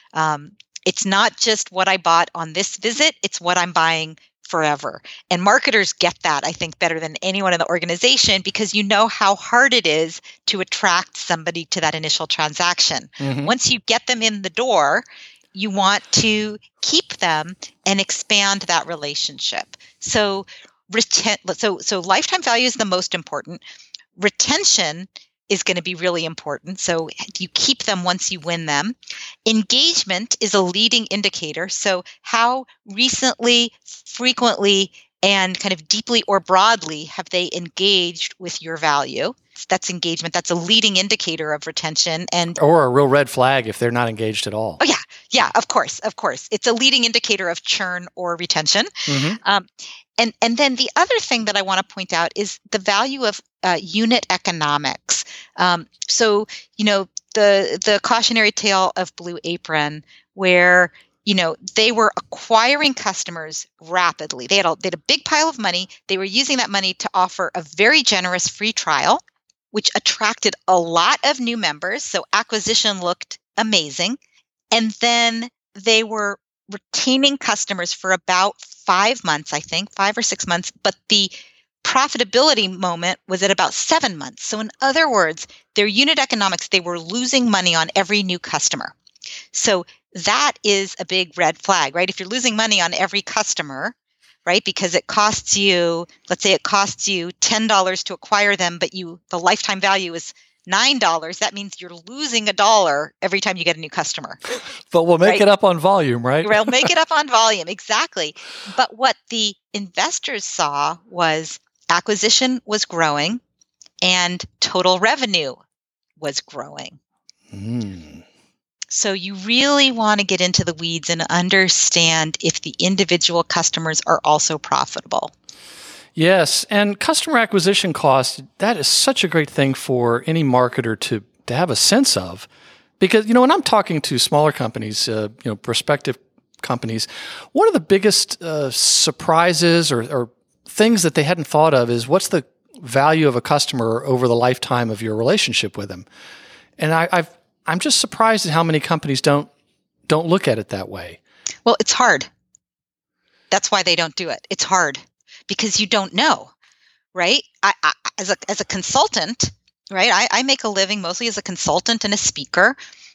It's not just what I bought on this visit, it's what I'm buying forever. And marketers get that, I think, better than anyone in the organization, because you know how hard it is to attract somebody to that initial transaction. Mm-hmm. Once you get them in the door, you want to keep them and expand that relationship. So lifetime value is the most important. Retention is going to be really important. So you keep them once you win them. Engagement is a leading indicator. So how recently, frequently, and kind of deeply or broadly have they engaged with your value? That's engagement. That's a leading indicator of retention. Or a real red flag if they're not engaged at all. Oh, yeah. Yeah, of course. It's a leading indicator of churn or retention. Mm-hmm. And then the other thing that I want to point out is the value of unit economics. So, the cautionary tale of Blue Apron, where they were acquiring customers rapidly. They had a big pile of money. They were using that money to offer a very generous free trial, which attracted a lot of new members. So acquisition looked amazing. And then they were retaining customers for about 5 months, I think, 5 or 6 months. But the profitability moment was at about 7 months. So in other words, their unit economics, they were losing money on every new customer. So that is a big red flag, right? If you're losing money on every customer, right, because it costs you, let's say it costs you $10 to acquire them, but the lifetime value is $9, that means you're losing $1 every time you get a new customer. But we'll make it up on volume, right? We'll make it up on volume, exactly. But what the investors saw was acquisition was growing and total revenue was growing. So you really want to get into the weeds and understand if the individual customers are also profitable. Yes, and customer acquisition cost, that is such a great thing for any marketer to have a sense of. Because, when I'm talking to smaller companies, prospective companies, one of the biggest surprises or things that they hadn't thought of is what's the value of a customer over the lifetime of your relationship with them. And I'm just surprised at how many companies don't look at it that way. Well, it's hard. That's why they don't do it. It's hard because you don't know, right? I as a consultant, right? I make a living mostly as a consultant and a speaker.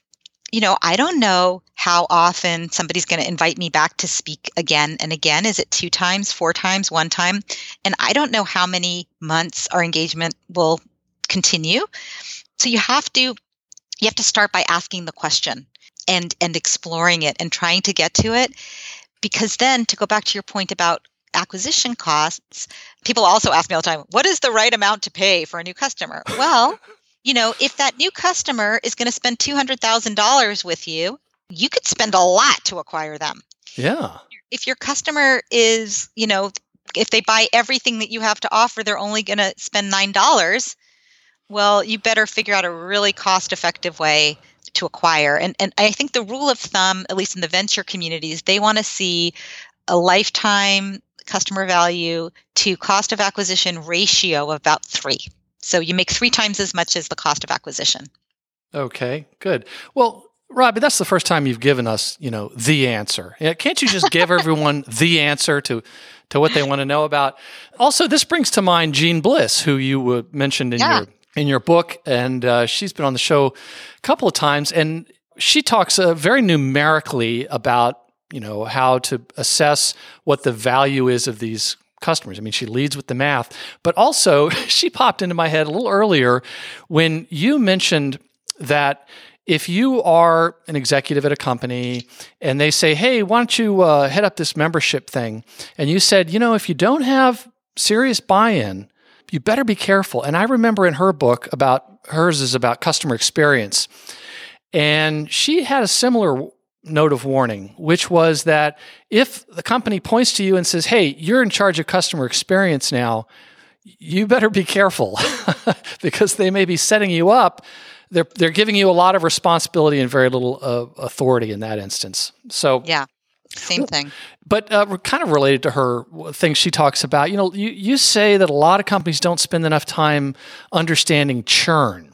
I don't know how often somebody's going to invite me back to speak again and again. Is it 2 times, 4 times, 1 time? And I don't know how many months our engagement will continue. So you have to start by asking the question and exploring it and trying to get to it. Because then, to go back to your point about acquisition costs, people also ask me all the time, what is the right amount to pay for a new customer? Well, if that new customer is going to spend $200,000 with you, you could spend a lot to acquire them. Yeah. If your customer is, if they buy everything that you have to offer, they're only going to spend $9. Well, you better figure out a really cost-effective way to acquire. And I think the rule of thumb, at least in the venture communities, they want to see a lifetime customer value to cost of acquisition ratio of about 3. So you make 3 times as much as the cost of acquisition. Okay, good. Well, Robbie, that's the first time you've given us, the answer. Can't you just give everyone the answer to what they want to know about? Also, this brings to mind Jean Bliss, who you mentioned in your book, and she's been on the show a couple of times, and she talks very numerically about how to assess what the value is of these customers. I mean, she leads with the math, but also she popped into my head a little earlier when you mentioned that if you are an executive at a company and they say, hey, why don't you head up this membership thing? And you said, if you don't have serious buy-in, you better be careful. And I remember in her book hers is about customer experience. And she had a similar note of warning, which was that if the company points to you and says, hey, you're in charge of customer experience now, you better be careful because they may be setting you up. They're giving you a lot of responsibility and very little authority in that instance. So yeah, same thing. But kind of related to her things she talks about, you say that a lot of companies don't spend enough time understanding churn.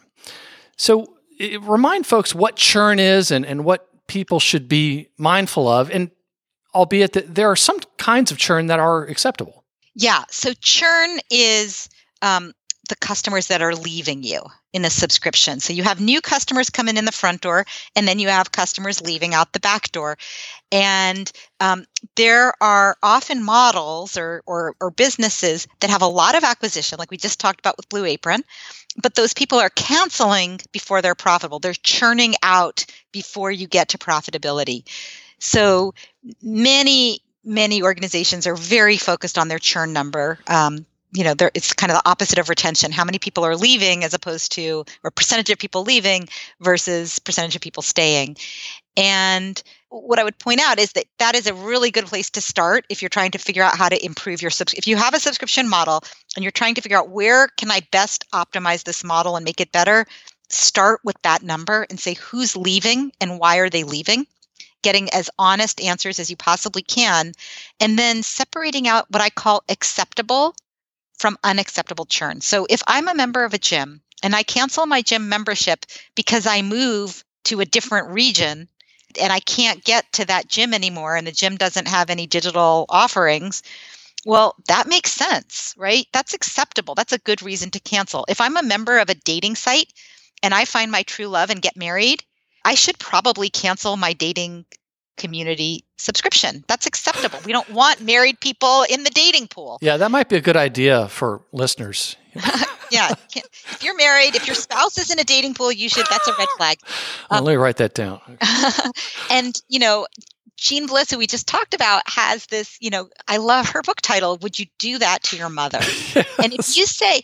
So remind folks what churn is and what people should be mindful of, and albeit that there are some kinds of churn that are acceptable. Yeah. So churn is the the customers that are leaving you in a subscription. So you have new customers coming in the front door, and then you have customers leaving out the back door. And there are often models or businesses that have a lot of acquisition, like we just talked about with Blue Apron, but those people are canceling before they're profitable. They're churning out before you get to profitability. So many organizations are very focused on their churn number. It's kind of the opposite of retention. How many people are leaving as opposed to, or percentage of people leaving versus percentage of people staying. And what I would point out is that is a really good place to start if you're trying to figure out how to improve your if you have a subscription model and you're trying to figure out where can I best optimize this model and make it better, start with that number and say who's leaving and why are they leaving, getting as honest answers as you possibly can, and then separating out what I call acceptable from unacceptable churn. So if I'm a member of a gym and I cancel my gym membership because I move to a different region and I can't get to that gym anymore and the gym doesn't have any digital offerings, well, that makes sense, right? That's acceptable. That's a good reason to cancel. If I'm a member of a dating site and I find my true love and get married, I should probably cancel my dating community subscription. That's acceptable. We don't want married people in the dating pool. Yeah, that might be a good idea for listeners. Yeah. If you're married, if your spouse is in a dating pool, that's a red flag. Let me write that down. And, Jean Bliss, who we just talked about, has this, I love her book title, Would You Do That to Your Mother? Yes. And if you say,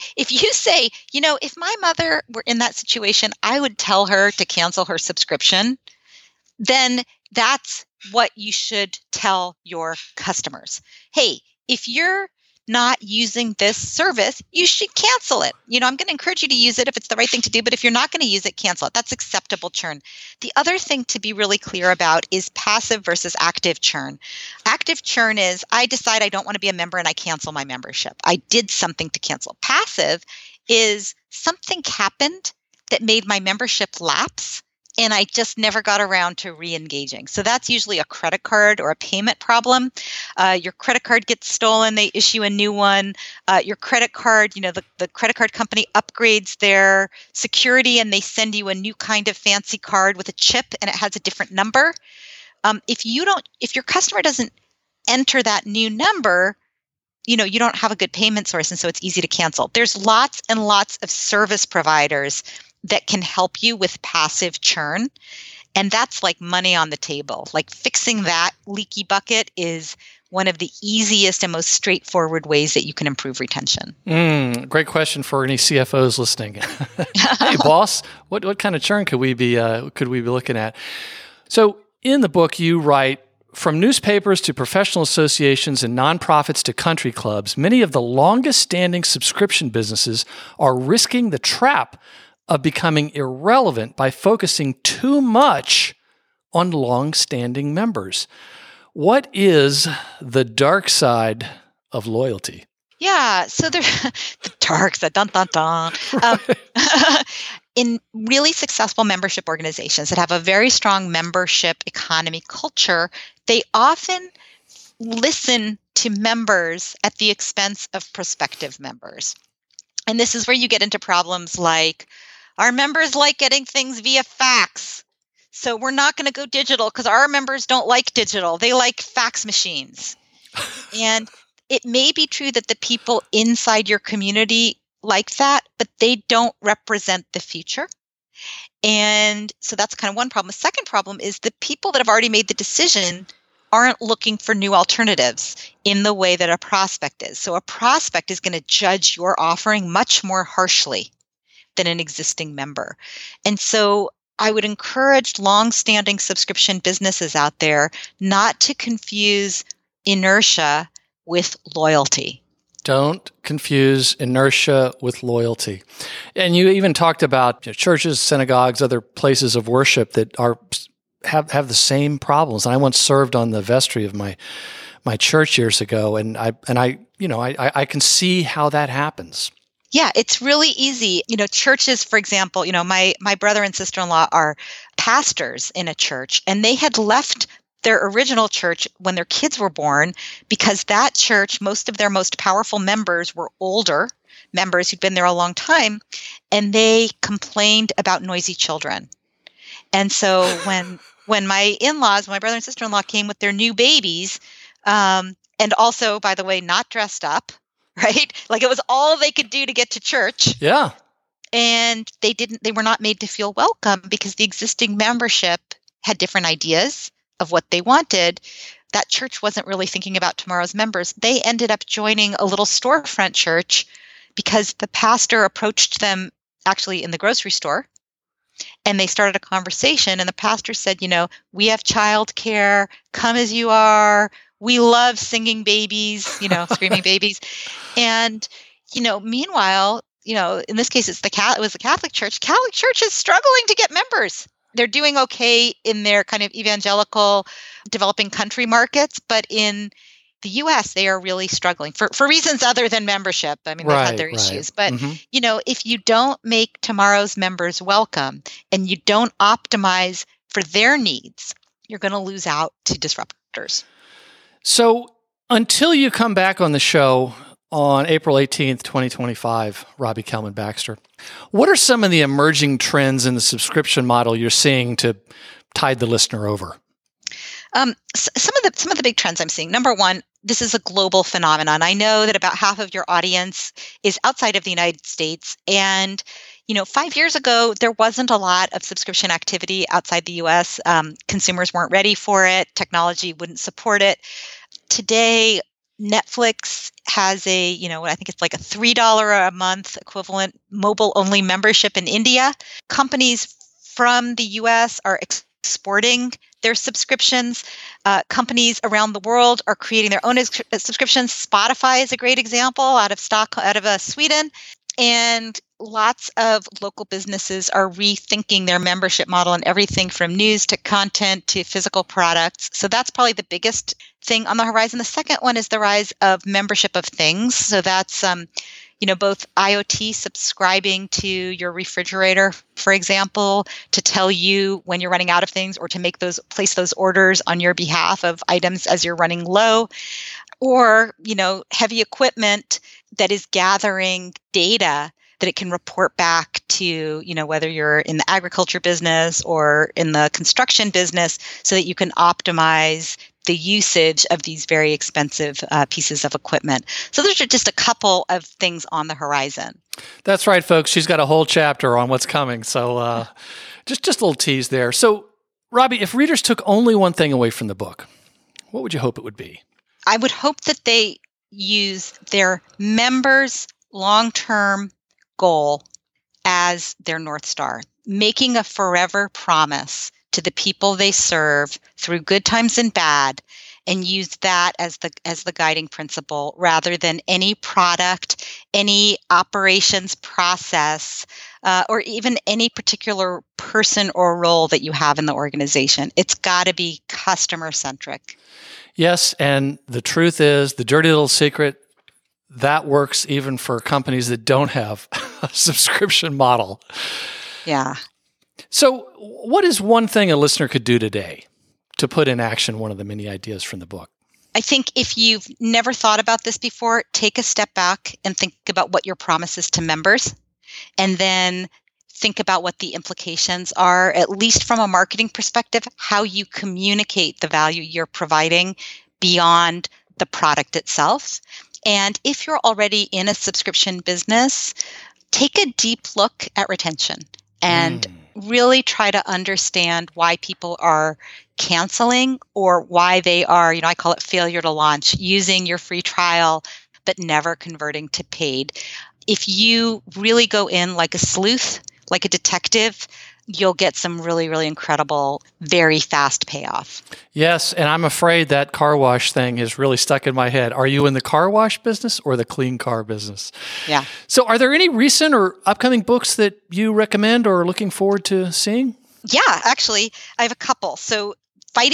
if my mother were in that situation, I would tell her to cancel her subscription, then that's what you should tell your customers. Hey, if you're not using this service, you should cancel it. I'm going to encourage you to use it if it's the right thing to do, but if you're not going to use it, cancel it. That's acceptable churn. The other thing to be really clear about is passive versus active churn. Active churn is I decide I don't want to be a member and I cancel my membership. I did something to cancel. Passive is something happened that made my membership lapse and I just never got around to re-engaging. So that's usually a credit card or a payment problem. Your credit card gets stolen, they issue a new one. Your credit card, the credit card company upgrades their security and they send you a new kind of fancy card with a chip and it has a different number. If your customer doesn't enter that new number, you don't have a good payment source, and so it's easy to cancel. There's lots and lots of service providers that can help you with passive churn. And that's like money on the table. Like fixing that leaky bucket is one of the easiest and most straightforward ways that you can improve retention. Great question for any CFOs listening. Hey, boss, what kind of churn could we be looking at? So in the book, you write, from newspapers to professional associations and nonprofits to country clubs, many of the longest standing subscription businesses are risking the trap of becoming irrelevant by focusing too much on long-standing members. What is the dark side of loyalty? Yeah, so the dark side, dun, dun, dun. In really successful membership organizations that have a very strong membership economy culture, they often listen to members at the expense of prospective members. And this is where you get into problems like, our members like getting things via fax. So we're not going to go digital because our members don't like digital. They like fax machines. And it may be true that the people inside your community like that, but they don't represent the future. And so that's kind of one problem. The second problem is the people that have already made the decision aren't looking for new alternatives in the way that a prospect is. So a prospect is going to judge your offering much more harshly than an existing member. And so I would encourage long-standing subscription businesses out there not to confuse inertia with loyalty. Don't confuse inertia with loyalty. And you even talked about churches, synagogues, other places of worship that have the same problems. And I once served on the vestry of my church years ago, and I can see how that happens. Yeah, it's really easy. Churches, for example, my brother and sister-in-law are pastors in a church, and they had left their original church when their kids were born because that church, most of their most powerful members were older. members who'd been there a long time, and they complained about noisy children. And so when my in-laws, my brother and sister-in-law came with their new babies, and also, by the way, not dressed up, right? Like it was all they could do to get to church. Yeah. And they were not made to feel welcome because the existing membership had different ideas of what they wanted. That church wasn't really thinking about tomorrow's members. They ended up joining a little storefront church because the pastor approached them actually in the grocery store, and they started a conversation, and the pastor said, we have childcare, come as you are. We love singing babies, screaming babies. And, meanwhile, in this case, it was the Catholic Church. Catholic Church is struggling to get members. They're doing okay in their kind of evangelical developing country markets, but in the U.S., they are really struggling for reasons other than membership. I mean, they've had their issues. But, if you don't make tomorrow's members welcome and you don't optimize for their needs, you're going to lose out to disruptors. So until you come back on the show on April 18th, 2025, Robbie Kellman-Baxter, what are some of the emerging trends in the subscription model you're seeing to tide the listener over? Some of the big trends I'm seeing. Number one, this is a global phenomenon. I know that about half of your audience is outside of the United States. And, 5 years ago, there wasn't a lot of subscription activity outside the US. Consumers weren't ready for it. Technology wouldn't support it. Today, Netflix has I think it's like a $3 a month equivalent mobile-only membership in India. Companies from the US are exporting their subscriptions. Companies around the world are creating their own subscriptions. Spotify is a great example out of Sweden. And lots of local businesses are rethinking their membership model and everything from news to content to physical products. So that's probably the biggest thing on the horizon. The second one is the rise of membership of things. So that's both IoT subscribing to your refrigerator, for example, to tell you when you're running out of things or to place those orders on your behalf of items as you're running low, or, heavy equipment that is gathering data that it can report back to, whether you're in the agriculture business or in the construction business, so that you can optimize the usage of these very expensive pieces of equipment. So those are just a couple of things on the horizon. That's right, folks. She's got a whole chapter on what's coming. So just a little tease there. So, Robbie, if readers took only one thing away from the book, what would you hope it would be? I would hope that they use their members' long-term goal as their North Star, making a forever promise to the people they serve through good times and bad, and use that as the guiding principle rather than any product, any operations process, or even any particular person or role that you have in the organization. It's got to be customer-centric. Yes, and the truth is, the dirty little secret, that works even for companies that don't have a subscription model. Yeah. So what is one thing a listener could do today to put in action one of the many ideas from the book? I think if you've never thought about this before, take a step back and think about what your promise is to members, and then think about what the implications are, at least from a marketing perspective, how you communicate the value you're providing beyond the product itself. And if you're already in a subscription business, take a deep look at retention and really try to understand why people are canceling or why they are, I call it failure to launch, using your free trial, but never converting to paid. If you really go in like a sleuth, like a detective, you'll get some really, really incredible, very fast payoff. Yes, and I'm afraid that car wash thing is really stuck in my head. Are you in the car wash business or the clean car business? Yeah. So are there any recent or upcoming books that you recommend or are looking forward to seeing? Yeah, actually, I have a couple. So Fighting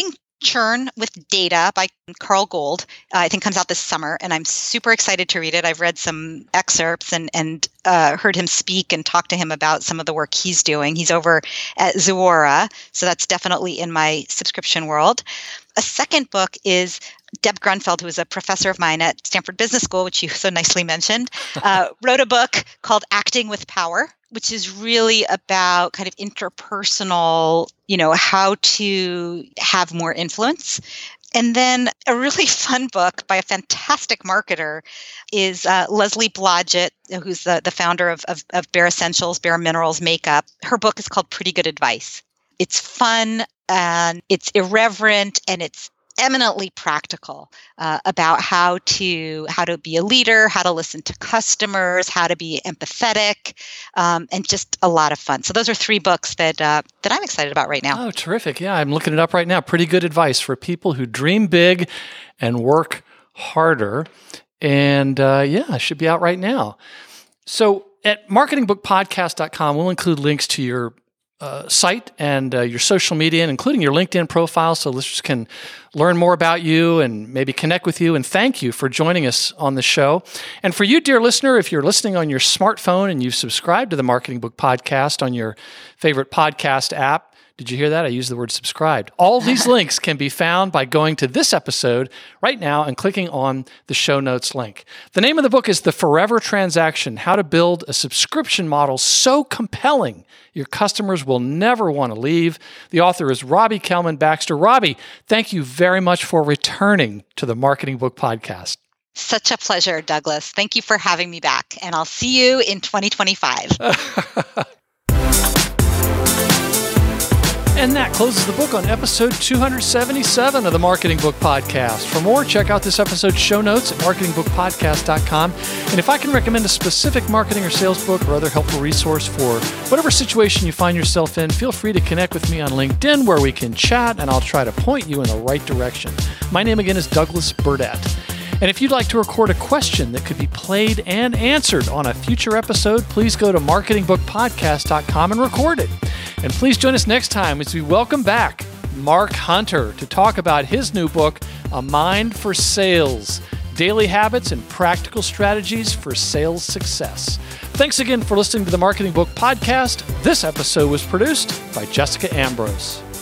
Churn with Data by Carl Gold. I think comes out this summer, and I'm super excited to read it. I've read some excerpts and heard him speak and talk to him about some of the work he's doing. He's over at Zuora, so that's definitely in my subscription world. A second book is Deb Grunfeld, who is a professor of mine at Stanford Business School, which you so nicely mentioned, wrote a book called Acting with Power, which is really about kind of interpersonal, how to have more influence. And then a really fun book by a fantastic marketer is Leslie Blodgett, who's the founder of Bare Essentials, Bare Minerals Makeup. Her book is called Pretty Good Advice. It's fun and it's irreverent and it's eminently practical about how to be a leader, how to listen to customers, how to be empathetic, and just a lot of fun. So those are 3 books that I'm excited about right now. Oh, terrific. Yeah, I'm looking it up right now. Pretty good advice for people who dream big and work harder. And it should be out right now. So at marketingbookpodcast.com, we'll include links to your site and your social media, and including your LinkedIn profile, so listeners can learn more about you and maybe connect with you. And thank you for joining us on the show. And for you, dear listener, if you're listening on your smartphone and you've subscribed to the Marketing Book Podcast on your favorite podcast app, did you hear that? I used the word subscribed. All these links can be found by going to this episode right now and clicking on the show notes link. The name of the book is The Forever Transaction: How to Build a Subscription Model So Compelling Your Customers Will Never Want to Leave. The author is Robbie Kellman Baxter. Robbie, thank you very much for returning to the Marketing Book Podcast. Such a pleasure, Douglas. Thank you for having me back, and I'll see you in 2025. And that closes the book on episode 277 of the Marketing Book Podcast. For more, check out this episode's show notes at marketingbookpodcast.com. And if I can recommend a specific marketing or sales book or other helpful resource for whatever situation you find yourself in, feel free to connect with me on LinkedIn, where we can chat, and I'll try to point you in the right direction. My name again is Douglas Burdett. And if you'd like to record a question that could be played and answered on a future episode, please go to marketingbookpodcast.com and record it. And please join us next time as we welcome back Mark Hunter to talk about his new book, A Mind for Sales: Daily Habits and Practical Strategies for Sales Success. Thanks again for listening to the Marketing Book Podcast. This episode was produced by Jessica Ambrose.